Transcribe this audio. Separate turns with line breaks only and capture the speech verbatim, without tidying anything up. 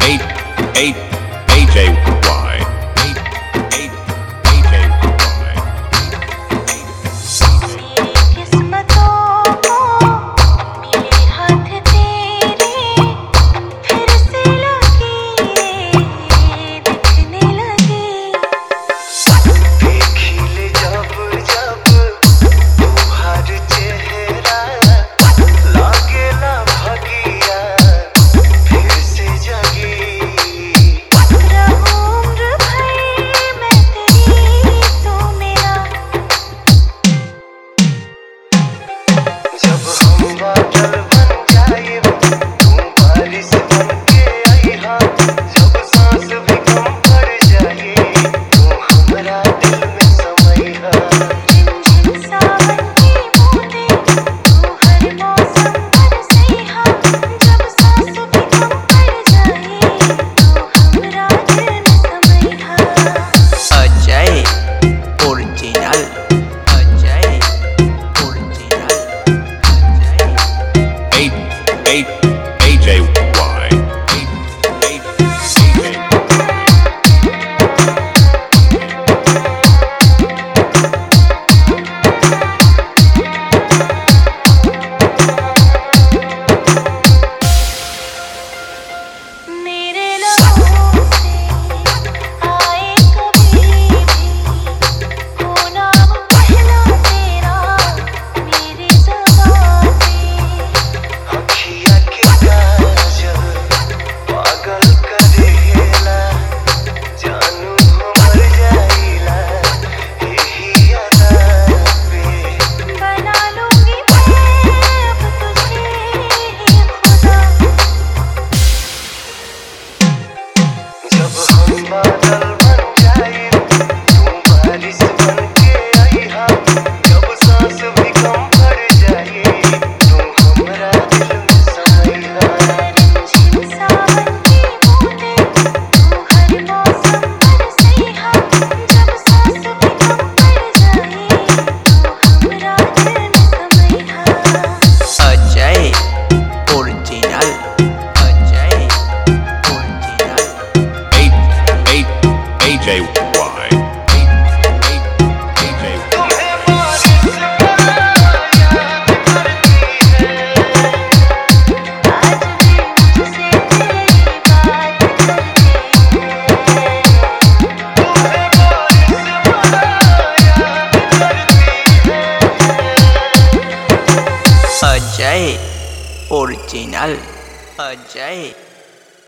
eight eight A J Y eight eight A J Y
किस्मतों को मिले हाथ तेरे फिर से लकीरें दिखने लगी
खिले जब जब तुम्हार चेहरा लागेला भगिया फिर से जगी
रहूं उम्र भर मैं तेरी तू मेरा
जब हम बादल बन जाए तुम बारिश बन के आईहा जब सांस भी कम पड़ जाए तुम हमारा दिल में समईहा
झिनझिन सावन की बूंदें तू हर मौसम बरसैहा जब सांस भी कम पड़ जाए तू हमरा दिल में समैहा
Ajay original Ajay original Ajay
eight eight A J Y eight eight A J Y
मेरे लबों से आए कभी भी हो नाम पहला तेरा मेरी ज़बान पे
अखिया के काजल पागल करेला जानू हमर जाइला यही अदा पे
बना लूंगी मैं अब तुझे ही खुदा
जब हम बादल बन जाए तुम बारिश बन के आईहा जब सांस भी कम पड़ जाए तुम हमारा दिल में समईहा
झिनझिन सावन की बूंदें तू हर मौसम बरसैहा जब सांस भी कम पड़ जाए तू हमरा दिल में समैहा
Ajay original Ajay original
eight eight A J Y eight eight A J Y
तुम्हें बारिश बना याद करती है
आज भी मुझसे तेरी बात करती है
तुम्हें बारिश बना याद करती है
अजय ओरिजिनल अजय